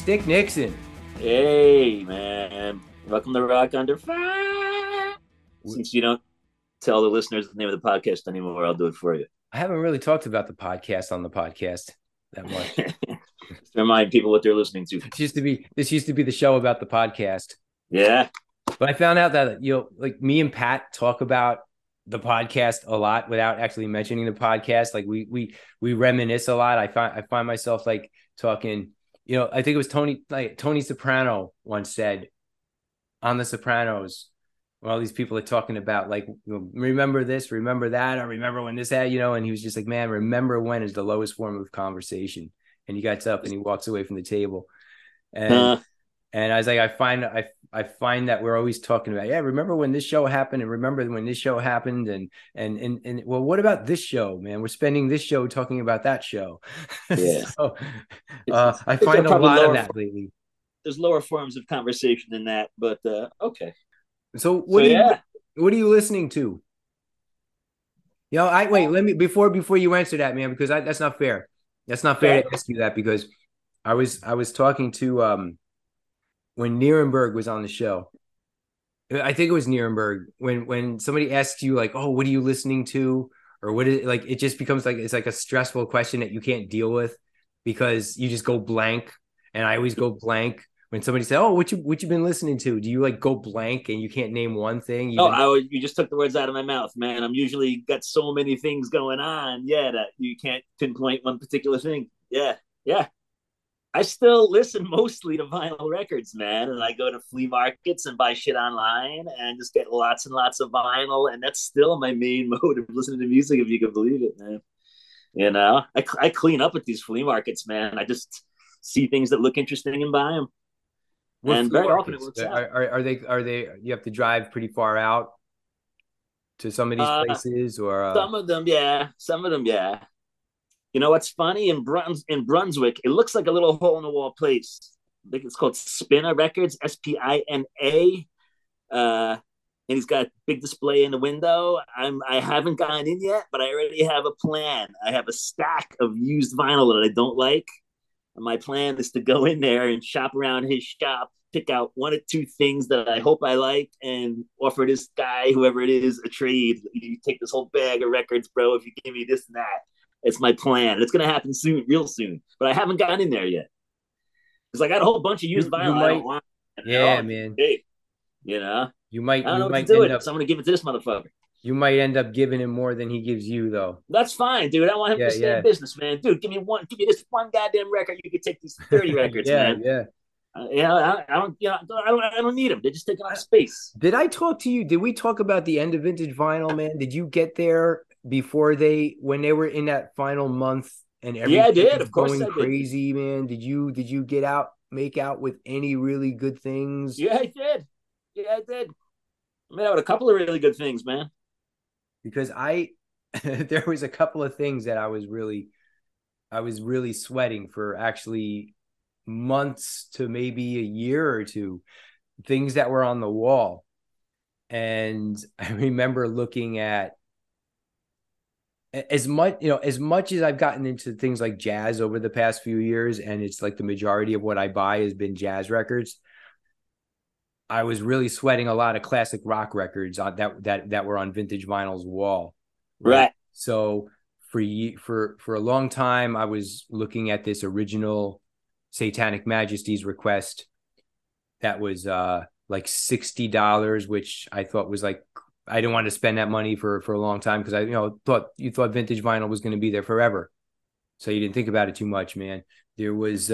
Stick Nixon. Hey, man. Welcome to Rock Under Fire. Since you don't tell the listeners the name of the podcast anymore, I'll do it for you. I haven't really talked about the podcast on the podcast that much. Just to remind people what they're listening to. This used to be the show about the podcast. Yeah. But I found out that like me and Pat talk about the podcast a lot without actually mentioning the podcast. Like we reminisce a lot. I find myself like talking, I think it was Tony Soprano once said on The Sopranos, when all these people are talking about like, remember this, remember that, or remember when this had, and he was just like, man, remember when is the lowest form of conversation. And he gets up and he walks away from the table. And and I was like, I find that we're always talking about, remember when this show happened, and remember when this show happened, and well, what about this show, man? We're spending this show talking about that show. Yeah. So I find a lot of that lately. There's lower forms of conversation than that, but okay. So what are you listening to? Let me before you answer that, man, because that's not fair. That's not fair to ask you that, because I was talking to when Nierenberg was on the show. I think it was Nierenberg, when somebody asks you like, oh, what are you listening to? Or what is it, like, it just becomes like, it's like a stressful question that you can't deal with because you just go blank. And I always go blank when somebody says, oh, what you been listening to? Do you like go blank and you can't name one thing? You just took the words out of my mouth, man. I'm usually got so many things going on. Yeah. That you can't pinpoint one particular thing. Yeah. Yeah. I still listen mostly to vinyl records, man. And I go to flea markets and buy shit online and just get lots and lots of vinyl. And that's still my main mode of listening to music, if you can believe it, man. I clean up at these flea markets, man. I just see things that look interesting and buy them. And very often it works out. Are they, you have to drive pretty far out to some of these places, or some of them, yeah. Some of them, yeah. You know what's funny? In Brunswick, it looks like a little hole in the wall place. I think it's called Spina Records, Spina. And he's got a big display in the window. I haven't gone in yet, but I already have a plan. I have a stack of used vinyl that I don't like. And my plan is to go in there and shop around his shop, pick out one or two things that I hope I like, and offer this guy, whoever it is, a trade. You take this whole bag of records, bro, if you give me this and that. It's my plan. It's going to happen soon, real soon. But I haven't gotten in there yet. Because I got a whole bunch of used vinyl I don't want. Yeah, man. Big, You might. I don't you know might what to do end it. up. So I'm going to give it to this motherfucker. You might end up giving him more than he gives you, though. That's fine, dude. I want him to stay in business, man. Dude, give me this one goddamn record. You could take these 30 records, man. Yeah. I don't need them. They're just taking up space. Did I talk to you? Did we talk about the end of vintage vinyl, man? Did you get there before when they were in that final month and everything? Yeah, I did. Of course, going crazy, man. Did you make out with any really good things? Yeah, I did. I made out with a couple of really good things, man. Because there was a couple of things that I was really sweating for, actually months to maybe a year or two, things that were on the wall. And I remember looking at, as much as I've gotten into things like jazz over the past few years, and it's like the majority of what I buy has been jazz records, I was really sweating a lot of classic rock records that were on vintage vinyl's wall. Right. So for a long time, I was looking at this original Satanic Majesty's Request that was like $60, which I thought was like, I didn't want to spend that money for a long time, because I thought vintage vinyl was going to be there forever, so you didn't think about it too much, man. There was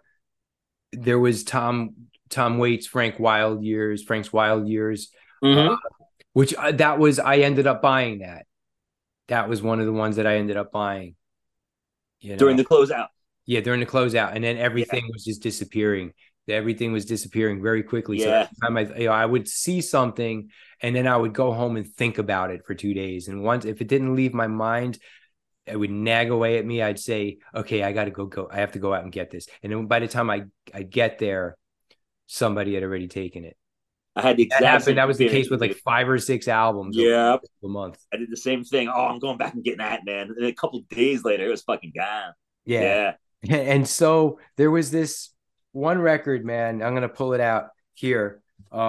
Tom Waits, Frank's Wild Years, mm-hmm. Which I ended up buying that. That was one of the ones that I ended up buying. During the closeout. Yeah, during the closeout, and then everything was just disappearing. Everything was disappearing very quickly. Yeah. So every time I would see something, and then I would go home and think about it for 2 days. And once, if it didn't leave my mind, it would nag away at me. I'd say, okay, I got to go. I have to go out and get this. And then by the time I get there, somebody had already taken it. I had the exact that was the case with like 5 or 6 albums. Yeah. A month. I did the same thing. Oh, I'm going back and getting that, man. And a couple of days later, it was fucking gone. Yeah. And so there was this one record, man. I'm gonna pull it out here.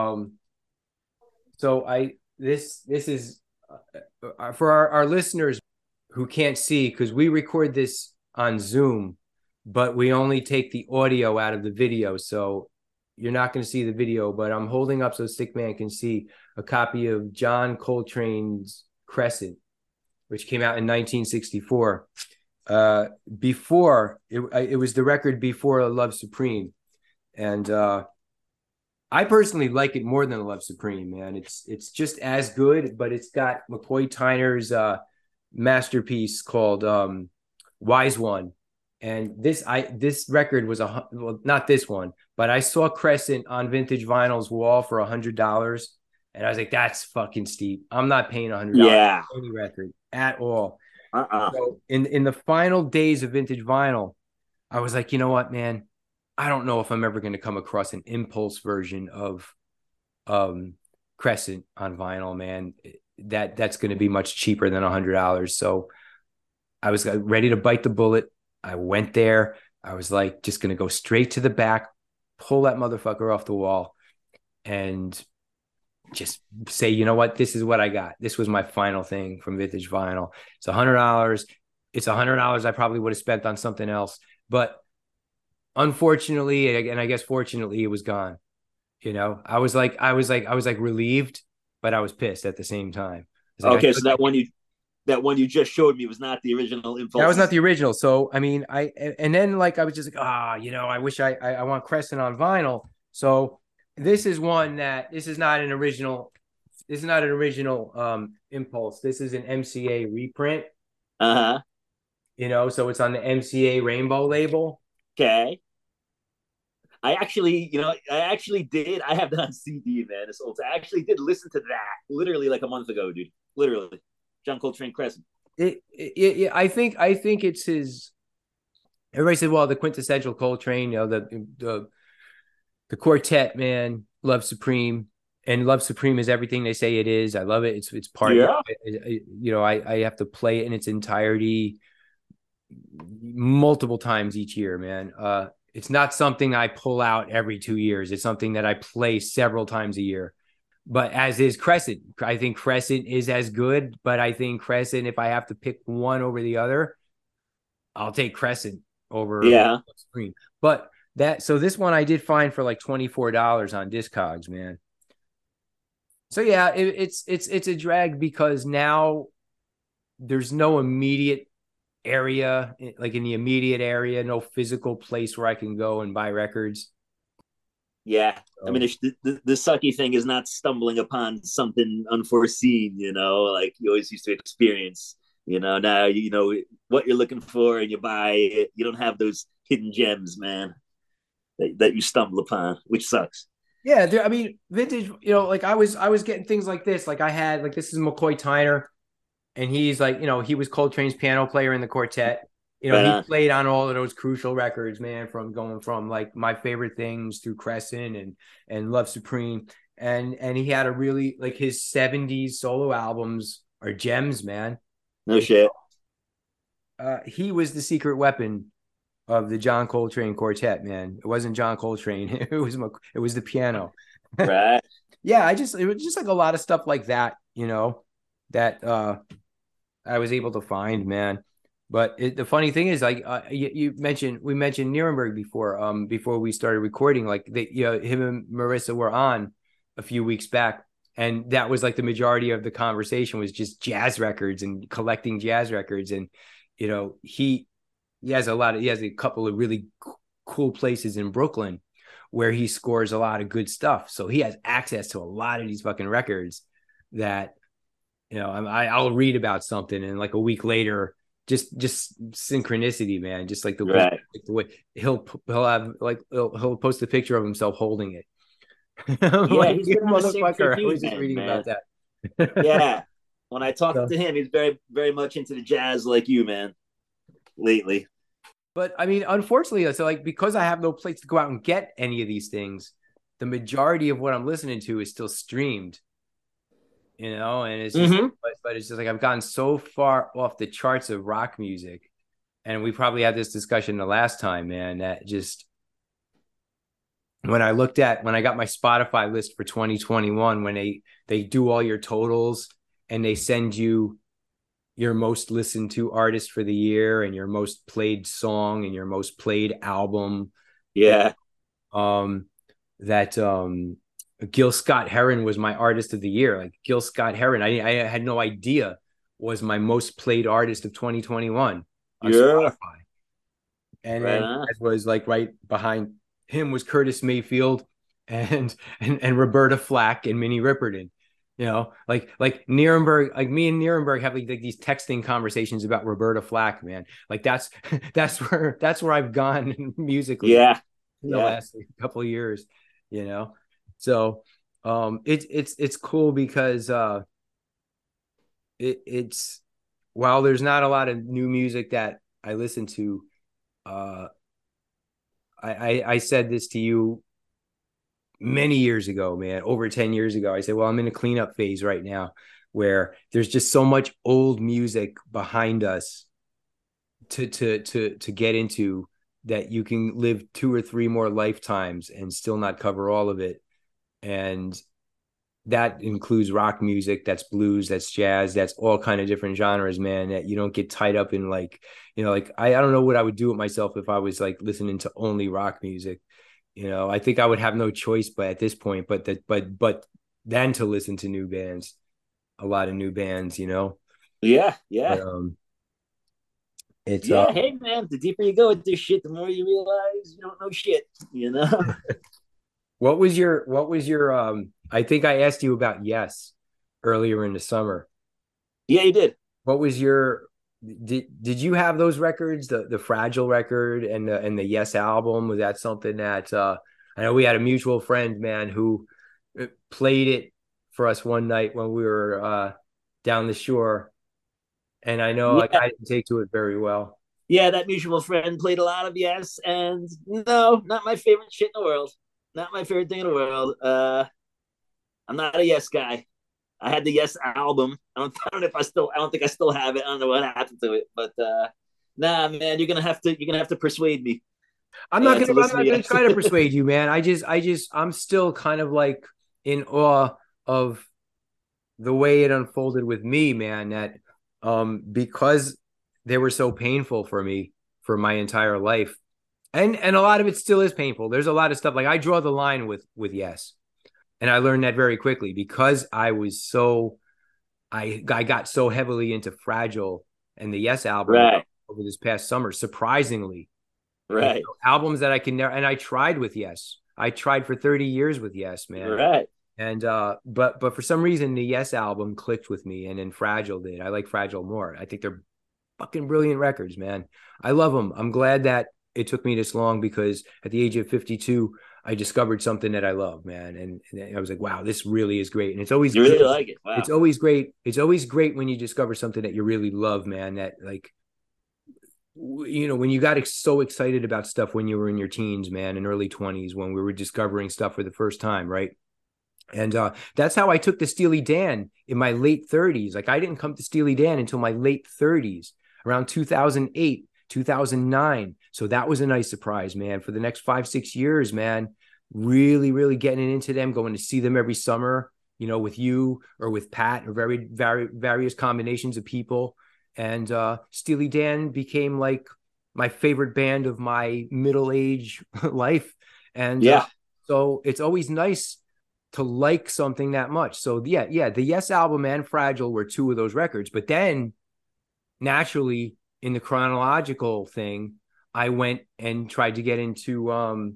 So this is for our listeners who can't see, because we record this on Zoom, but we only take the audio out of the video. So you're not going to see the video, but I'm holding up so Stickman can see a copy of John Coltrane's Crescent, which came out in 1964. Before it was the record before Love Supreme, and I personally like it more than Love Supreme, man. It's just as good, but it's got McCoy Tyner's masterpiece called Wise One. And this record was well, not this one, but I saw Crescent on Vintage Vinyl's wall for $100, and I was like, that's fucking steep. I'm not paying $100 Yeah. for any record at all. So in the final days of Vintage Vinyl, I was like, you know what, man? I don't know if I'm ever going to come across an impulse version of Crescent on vinyl, man. That's going to be much cheaper than $100. So I was ready to bite the bullet. I went there. I was like, just going to go straight to the back, pull that motherfucker off the wall, and just say, you know what? This is what I got. This was my final thing from Vintage Vinyl. It's $100. It's $100 I probably would have spent on something else. But unfortunately, and I guess fortunately, it was gone. You know, I was like relieved, but I was pissed at the same time. Like, okay, so that one you just showed me was not the original Impulse. That was not the original. So I mean, and then like I was just like, you know, I wish I want Crescent on vinyl. So this is one that this is not an original. This is not an original Impulse. This is an MCA reprint. You know, so it's on the MCA Rainbow label. Okay. I actually did. I have that on CD, man. It's old. I actually did listen to that literally like a month ago, dude. Literally, John Coltrane Crescent. I think it's his. Everybody said, well, the quintessential Coltrane, you know, the quartet, man, Love Supreme, and Love Supreme is everything they say it is. I love it. It's part. Yeah. You know, I have to play it in its entirety multiple times each year, man. It's not something I pull out every 2 years. It's something that I play several times a year. But as is Crescent. I think Crescent is as good, but I think Crescent, if I have to pick one over the other, I'll take Crescent over Supreme. But so this one I did find for like $24 on Discogs, man. So yeah, it's a drag because now there's no immediate area, like in the immediate area, no physical place where I can go and buy records. Yeah. So, I mean, the sucky thing is not stumbling upon something unforeseen, you know, like you always used to experience, you know, now you know what you're looking for and you buy it. You don't have those hidden gems, man, that you stumble upon, which sucks. Yeah, I mean, vintage, you know, like I was getting things like this. Like I had, like, this is McCoy Tyner. And he's like, you know, he was Coltrane's piano player in the quartet. You know, he played on all of those crucial records, man, from going from like My Favorite Things through Crescent and Love Supreme. And he had a really, like, his 70s solo albums are gems, man. No shit. He was the secret weapon of the John Coltrane quartet, man. It wasn't John Coltrane. It was the piano. Right. Yeah, it was just like a lot of stuff like that, you know, that I was able to find, man. But the funny thing is, like, we mentioned Nuremberg before we started recording. Like, you know, him and Marissa were on a few weeks back, and that was like the majority of the conversation was just jazz records and collecting jazz records. And you know, he has a couple of really cool places in Brooklyn where he scores a lot of good stuff. So he has access to a lot of these fucking records that, you know, I'll read about something and like a week later, just synchronicity, man. Just like the way he'll have, like, he'll post a picture of himself holding it. Yeah, like, he's been on the same motherfucker. I was just reading man. about that. Yeah, when I talked to him, he's very, very much into the jazz like you, man. Lately, but I mean, unfortunately, so like because I have no place to go out and get any of these things, the majority of what I'm listening to is still streamed. You know, and it's just, but it's just like I've gotten so far off the charts of rock music, and we probably had this discussion the last time, man. That just when I got my Spotify list for 2021, when they do all your totals and they send you your most listened to artist for the year and your most played song and your most played album. Yeah. um that Gil Scott Heron was my artist of the year. Like Gil Scott Heron, I had no idea was my most played artist of 2021 on Yeah. Spotify. And Right then on. as was like right behind him was Curtis Mayfield and Roberta Flack and Minnie Riperton. You know, like Nierenberg, like me and Nierenberg have like these texting conversations about Roberta Flack, man. Like that's where I've gone musically Yeah. in the Yeah. last couple of years, you know. So it's cool because it's while there's not a lot of new music that I listen to, uh I said this to you many years ago, man, over 10 years ago. I said, well, I'm in a cleanup phase right now where there's just so much old music behind us to get into that you can live 2 or 3 more lifetimes and still not cover all of it. And that includes rock music, that's blues, that's jazz, that's all kind of different genres, man, that you don't get tied up in like, you know, like I don't know what I would do with myself if I was like listening to only rock music. You know, I think I would have no choice but at this point, but then to listen to new bands, a lot of new bands, you know. Yeah. Yeah. But it's Yeah. Hey man, the deeper you go with this shit, the more you realize you don't know shit, you know? what was your I think I asked you about Yes earlier in the summer. Yeah, you did. What was your did you have those records, the Fragile record and the Yes album? Was that something that I know we had a mutual friend, man, who played it for us one night when we were down the shore, and I know like Yeah. I didn't take to it very well. Yeah, that mutual friend played a lot of Yes, and no, not my favorite shit in the world. Not my favorite thing in the world. I'm not a Yes guy. I had the Yes album. I don't know if I still. I don't think I still have it. I don't know what happened to it, but nah, man, you're gonna have to persuade me to I'm listen to not gonna Yes. try to persuade you, man. I'm still kind of like in awe of the way it unfolded with me, man, that because they were so painful for me for my entire life. And a lot of it still is painful. There's a lot of stuff like I draw the line with Yes. And I learned that very quickly because I got so heavily into Fragile and the Yes album Right, over this past summer, surprisingly. You right, know, albums that I can never, and I tried with Yes. I tried for 30 years with Yes, man. right. And but for some reason the Yes album clicked with me, and then Fragile did. I like Fragile more. I think they're fucking brilliant records, man. I love them. I'm glad that it took me this long because at the age of 52, I discovered something that I love, man. And I was like, wow, this really is great. And it's always You good. really like it? Wow. It's always great. It's always great when you discover something that you really love, man. That like, you know, when you got so excited about stuff when you were in your teens, man, and early 20s, when we were discovering stuff for the first time, right? And that's how I took to Steely Dan in my late 30s. Like I didn't come to Steely Dan until my late 30s, around 2008, 2009. So that was a nice surprise, man. For the next 5, 6 years, man, really, really getting into them, going to see them every summer, you know, with you or with Pat or various combinations of people. And Steely Dan became like my favorite band of my middle age life. And Yeah. so it's always nice to like something that much. So yeah, the Yes album and Fragile were two of those records. But then naturally in the chronological thing, I went and tried to get into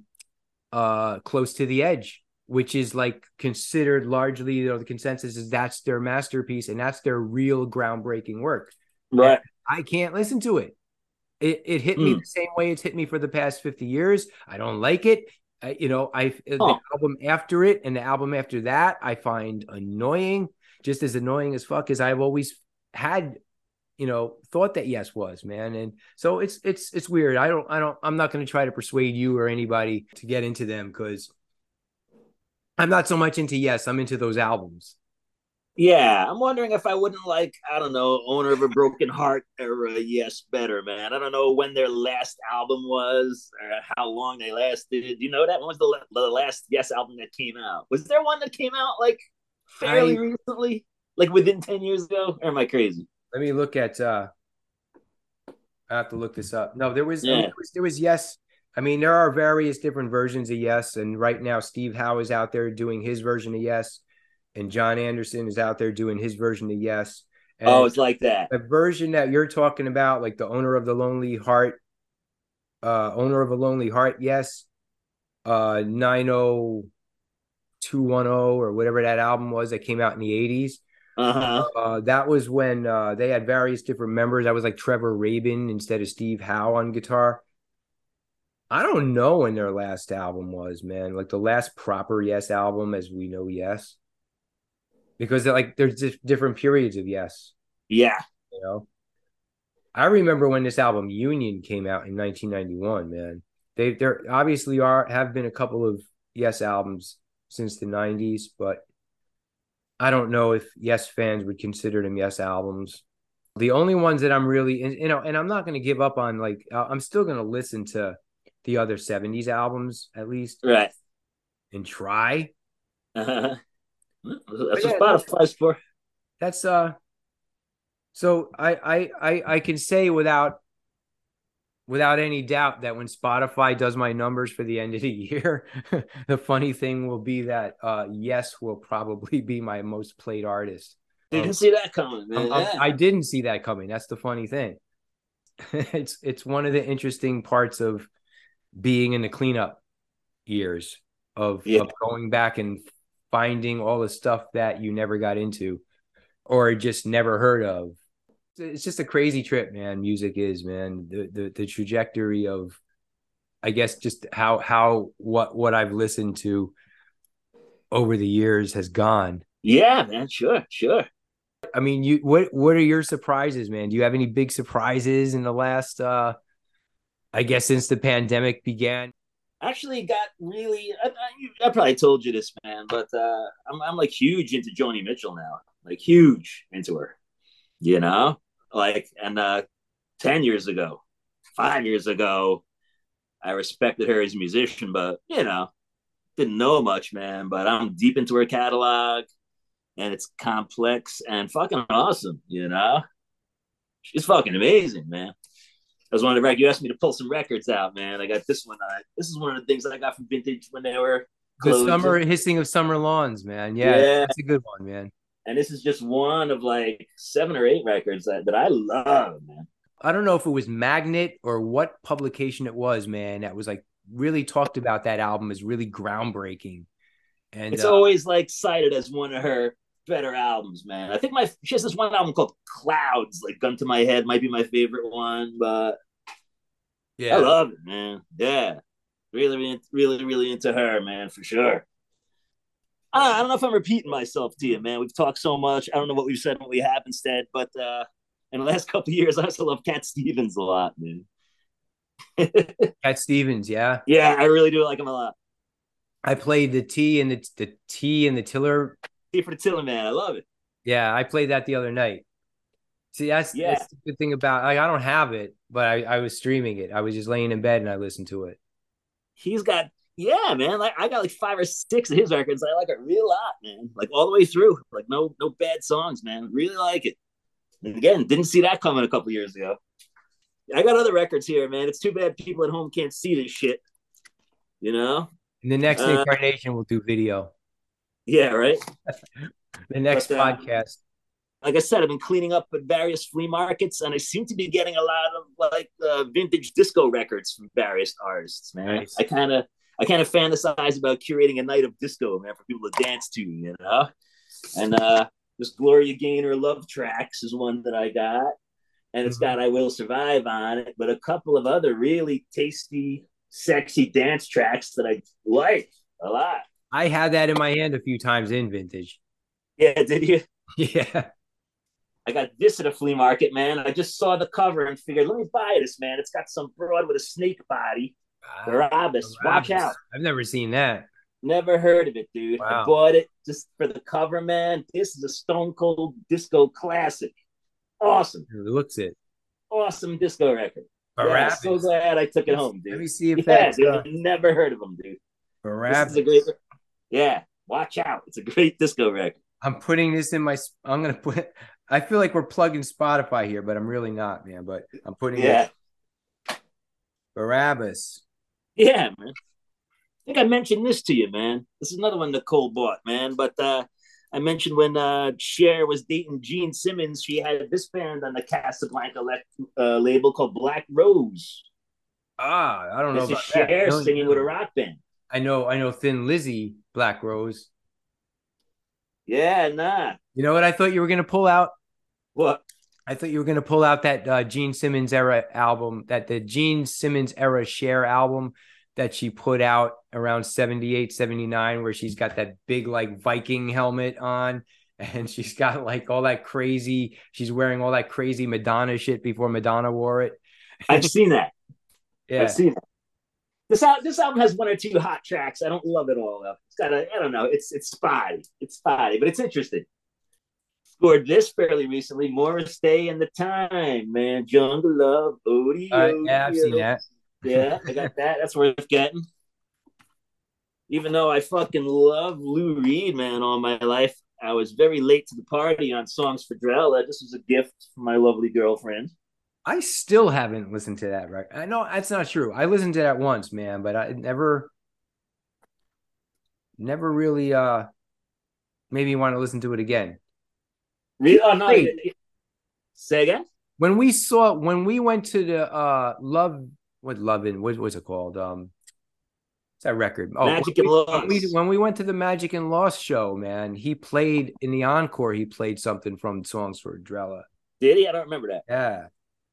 Close to the Edge, which is like considered largely, you know, the consensus is that's their masterpiece and that's their real groundbreaking work. And Right. I can't listen to it. It hit me Hmm. the same way it's hit me for the past 50 years. I don't like it. You know, the Oh. album after it and the album after that, I find annoying, just as annoying as fuck as I've always had, you know, thought that Yes was, man. And so it's weird. I'm not going to try to persuade you or anybody to get into them because I'm not so much into Yes. I'm into those albums. Yeah, I'm wondering if I wouldn't like, I don't know, Owner of a Broken Heart or Yes better, man. I don't know when their last album was or how long they lasted. Do you know that? When was the last Yes album that came out? Was there one that came out like fairly I recently? Like within 10 years ago? Or am I crazy? Let me look at I have to look this up. No, there was, I mean, Yeah. there was Yes. I mean, there are various different versions of Yes, and right now Steve Howe is out there doing his version of Yes, and John Anderson is out there doing his version of Yes. Oh, And it's like that. the version that you're talking about, like the owner of a lonely heart, Yes, 90210 or whatever that album was that came out in the 80s. Uh-huh. That was when they had various different members. That was like Trevor Rabin instead of Steve Howe on guitar. I don't know when their last album was, man. Like the last proper Yes album, as we know, Yes, because like there's just different periods of Yes. Yeah. You know, I remember when this album Union came out in 1991. Man, there obviously are have been a couple of Yes albums since the 90s, but I don't know if Yes fans would consider them Yes albums. The only ones that I'm really, and I'm not going to give up on, like, I'm still going to listen to the other 70s albums at least Right. and try. Uh-huh. But That's yeah, what Spotify's for. that's so I can say without any doubt that when Spotify does my numbers for the end of the year, the funny thing will be that Yes will probably be my most played artist Didn't of see that coming, man. Yeah. I didn't see that coming. That's the funny thing. It's one of the interesting parts of being in the cleanup years Yeah. of going back and finding all the stuff that you never got into or just never heard of. It's just a crazy trip, man. Music is, man. The trajectory of, I guess, just how what I've listened to over the years has gone. Yeah, man. Sure, sure. I mean, you what are your surprises, man? Do you have any big surprises in the last I guess since the pandemic began? Actually got really I probably told you this, man, but I'm like huge into Joni Mitchell now. Like huge into her. You know? Like and 10 years ago, 5 years ago, I respected her as a musician, but didn't know much, man, but I'm deep into her catalog and it's complex and fucking awesome, you know? She's fucking amazing, man. I was one of the records. You asked me to pull some records out, man. I got this one. This is one of the things that I got from Vintage when they were The summer closing. hissing of summer lawns, man. Yeah, Yeah, that's a good one, man. and this is just one of like 7 or 8 records that I love, man. I don't know if it was Magnet or what publication it was, man, that was like really talked about that album as really groundbreaking. And It's always like cited as one of her better albums, man. I think she has this one album called Clouds, like Gun to My Head might be my favorite one, but I yeah, love it, man. Yeah, really into her, man, for sure. I don't know if I'm repeating myself to you, man. We've talked so much. I don't know what we've said and what we have instead, but in the last couple of years, I also love Cat Stevens a lot, man. Cat Stevens, yeah. Yeah, I really do like him a lot. I played the T and the Tiller. T for the Tiller, man. I love it. Yeah, I played that the other night. See, Yeah, that's the good thing about, like, I don't have it, but I was streaming it. I was just laying in bed and I listened to it. he's got yeah, man. Like I got like 5 or 6 of his records. I like it real lot, man. Like all the way through. Like no bad songs, man. Really like it. And again, didn't see that coming a couple years ago. I got other records here, man. It's too bad people at home can't see this shit. You know? In the next Uh, incarnation, we'll do video. yeah, right. The next But podcast. like I said, I've been cleaning up at various flea markets, and I seem to be getting a lot of like vintage disco records from various artists. Man, Nice. I kind of fantasize about curating a night of disco, man, for people to dance to, you know. And this Gloria Gaynor "Love Tracks" is one that I got, and it's Mhm. got "I Will Survive" on it, but a couple of other really tasty, sexy dance tracks that I like a lot. I had that in my hand a few times in vintage. Yeah, did you? Yeah. I got this at a flea market, man. I just saw the cover and figured, let me buy this, man. It's got some broad with a snake body. Ah, Barabbas. Watch Barabbas. out. I've never seen that. Never heard of it, dude. I Wow. bought it just for the cover, man. This is a Stone Cold disco classic. Awesome. It looks it. Awesome disco record. Yeah, so Barabbas. glad I took it home, Let dude. me see if Yeah, that's dude. Never heard of them, dude. This is a great. Barabbas. Yeah, watch out. It's a great disco record. I'm putting this in my. I'm gonna put. I feel like we're plugging Spotify here, but I'm really not, man. But I'm putting it. Yeah. Barabbas. Yeah, man. I think I mentioned this to you, man. This is another one Nicole bought, man. But I mentioned when Cher was dating Gene Simmons, she had this band on the Casablanca label called Black Rose. I don't know This is about that. Cher singing with a rock band. I know Thin Lizzy, Black Rose. Yeah, nah. You know what I thought you were gonna pull out? What? I thought you were gonna pull out that Gene Simmons era album, that the Gene Simmons era Cher album that she put out around 78, 79, where she's got that big like Viking helmet on and she's got like all that crazy, she's wearing all that crazy Madonna shit before Madonna wore it. I've seen that. Yeah. I've seen that. This album has one or two hot tracks. I don't love it all though. It's got I don't know. It's spotty. It's spotty, but it's interesting. Scored this fairly recently. Morris Day and the Time, man. Jungle Love. Yeah, I've seen that. Yeah, I got that. That's worth getting. Even though I fucking love Lou Reed, man, all my life, I was very late to the party on Songs for Drella. This was a gift from my lovely girlfriend. I still haven't listened to that record. I know that's not true. I listened to that once, man, but I never really made me want to listen to it again. Really? Oh no! Say again. When we went to the what was it called? It's that record. Oh, Magic and Lost. When we went to the Magic and Lost show, man, he played in the encore. He played something from Songs for Drella. Did he? I don't remember that. Yeah.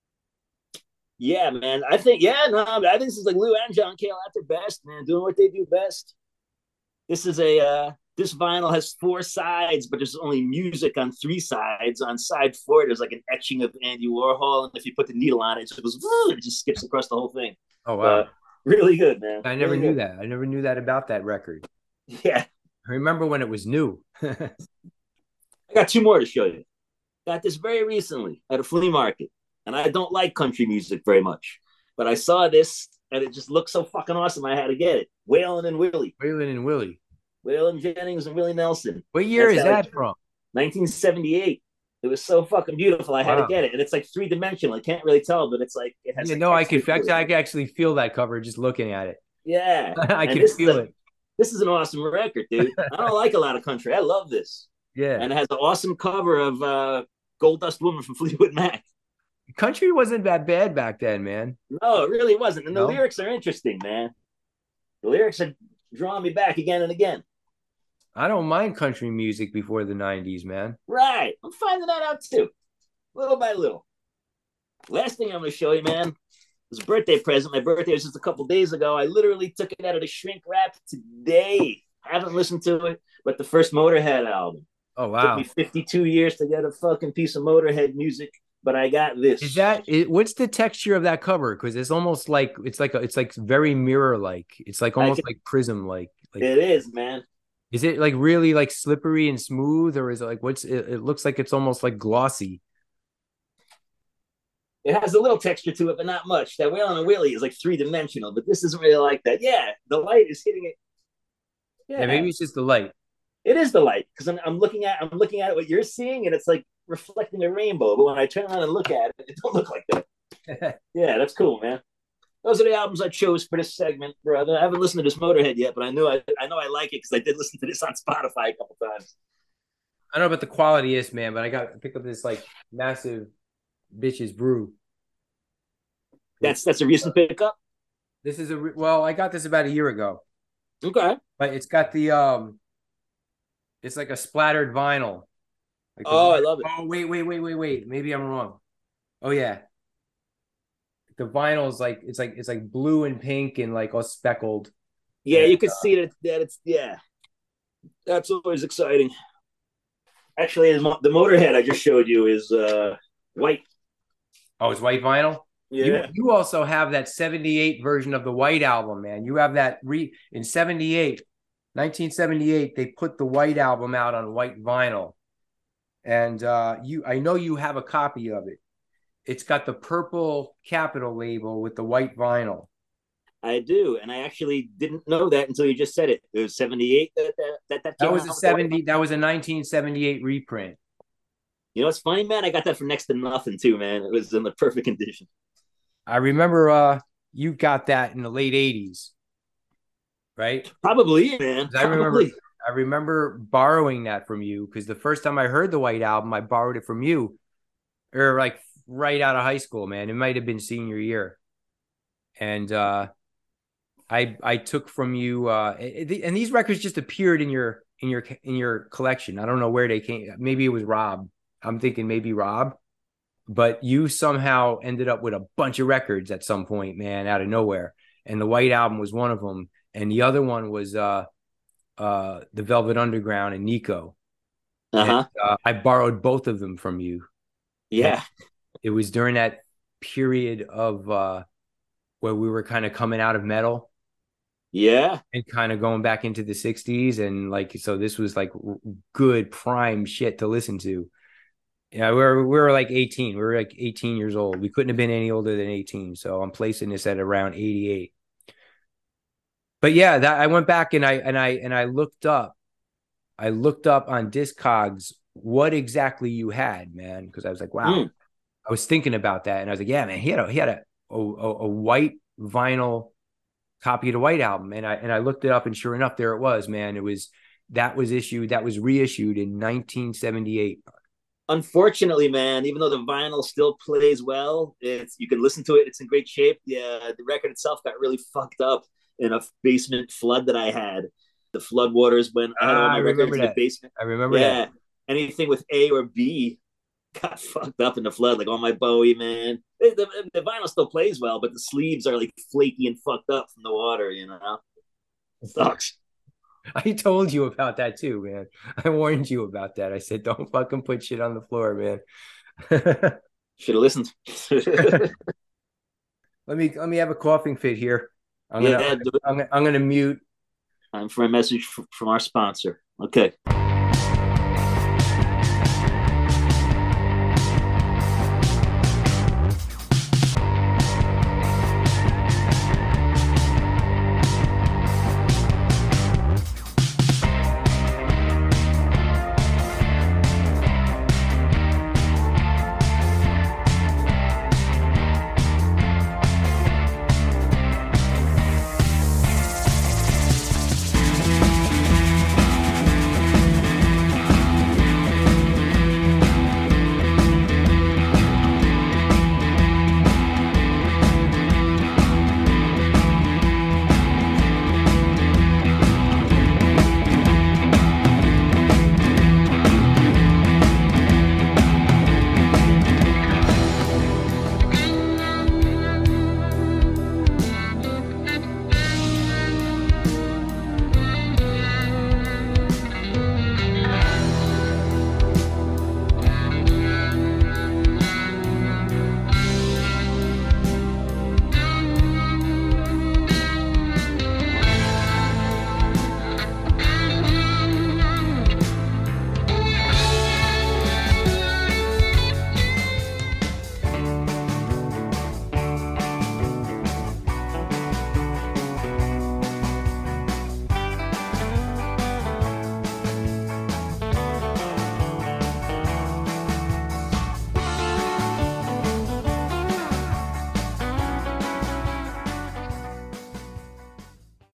Yeah, man. I think this is like Lou and John Cale at their best, man, doing what they do best. This is this vinyl has 4 sides, but there's only music on 3 sides. On side 4, there's like an etching of Andy Warhol, and if you put the needle on it, it goes, it just skips across the whole thing. Oh wow, really good, man. I never knew that. I never knew that about that record. Yeah, I remember when it was new. I got 2 more to show you. Got this very recently at a flea market. And I don't like country music very much, but I saw this and it just looked so fucking awesome. I had to get it. Waylon and Willie. Waylon Jennings and Willie Nelson. What year is that from? 1978. It was so fucking beautiful. I had to get it, and it's like 3-dimensional. I can't really tell, but it's like it has. Yeah, no, I could actually feel that cover just looking at it. Yeah, I can feel it. This is an awesome record, dude. I don't like a lot of country. I love this. Yeah, and it has an awesome cover of Gold Dust Woman from Fleetwood Mac. Country wasn't that bad back then, man. No, it really wasn't. And the lyrics are interesting, man. The lyrics are drawing me back again and again. I don't mind country music before the 90s, man. Right. I'm finding that out too. Little by little. Last thing I'm going to show you, man, was a birthday present. My birthday was just a couple days ago. I literally took it out of the shrink wrap today. Haven't listened to it, but the first Motorhead album. Oh, wow. It took me 52 years to get a fucking piece of Motorhead music. But I got this. What's the texture of that cover? Because it's almost like it's like very mirror like. It's like almost like prism like. It is, man. Is it like really like slippery and smooth, or is it like it looks like it's almost like glossy? It has a little texture to it, but not much. That Waylon and Willie is like 3-dimensional, but this isn't really like that. Yeah, the light is hitting it. Yeah, maybe it's just the light. It is the light because I'm looking at what you're seeing, and it's like reflecting a rainbow. But when I turn around and look at it, it don't look like that. Yeah, that's cool, man. Those are the albums I chose for this segment, brother. I haven't listened to this Motorhead yet, but I know I like it because I did listen to this on Spotify a couple times. I don't know about the quality is, man, but I got to pick up this like massive bitches brew. That's a recent pickup. This is I got this about a year ago. Okay, but it's got the it's like a splattered vinyl. Like I love it. Oh wait. Maybe I'm wrong. Oh yeah. The vinyl is like it's like blue and pink and like all speckled. Yeah, you can see that it's That's always exciting. Actually, the Motorhead I just showed you is white. Oh, it's white vinyl? Yeah. You also have that 78 version of the White Album, man. You have that in 78. 1978, they put the White Album out on white vinyl. And I know you have a copy of it. It's got the purple Capitol label with the white vinyl. I do, and I actually didn't know that until you just said it. It was 78 that That came was out a with the white 70. That was a 1978 reprint. You know what's funny, man? I got that for next to nothing too, man. It was in the perfect condition. I remember you got that in the late 80s, right? Probably, man. 'Cause Probably. I remember borrowing that from you because the first time I heard the White Album, I borrowed it from you, or like right out of high school, man. It might have been senior year, and I took from you, and these records just appeared in your collection. I don't know where they came. Maybe it was Rob. I'm thinking maybe Rob, but you somehow ended up with a bunch of records at some point, man, out of nowhere. And the White Album was one of them, and the other one was the Velvet Underground and Nico. And Uh-huh. I borrowed both of them from you. And Yeah. it was during that period of where we were kind of coming out of metal Yeah. and kind of going back into the 60s. And like, so this was like good prime shit to listen to. Yeah, we were like 18. We were like 18 years old. We couldn't have been any older than 18. So I'm placing this at around 88. But yeah, that I went back and I looked up. I looked up on Discogs what exactly you had, man, because I was like, wow. Mm. I was thinking about that, and I was like, yeah, man, he had a white vinyl copy of the White Album, and I looked it up, and sure enough, there it was, man. That was reissued in 1978. Unfortunately, man, even though the vinyl still plays well, it's you can listen to it. It's in great shape. The record itself got really fucked up in a basement flood that I had. The flood waters when I had all I my records remember in the that. basement. I remember that. Yeah, anything with A or B got fucked up in the flood. Like all my Bowie, man. The vinyl still plays well, but the sleeves are like flaky and fucked up from the water. You know, sucks. I told you about that too, man. I warned you about that. I said, don't fucking put shit on the floor, man. Should have listened. Let me have a coughing fit here. I'm gonna Yeah, I'm gonna mute. time for a message from our sponsor. Okay.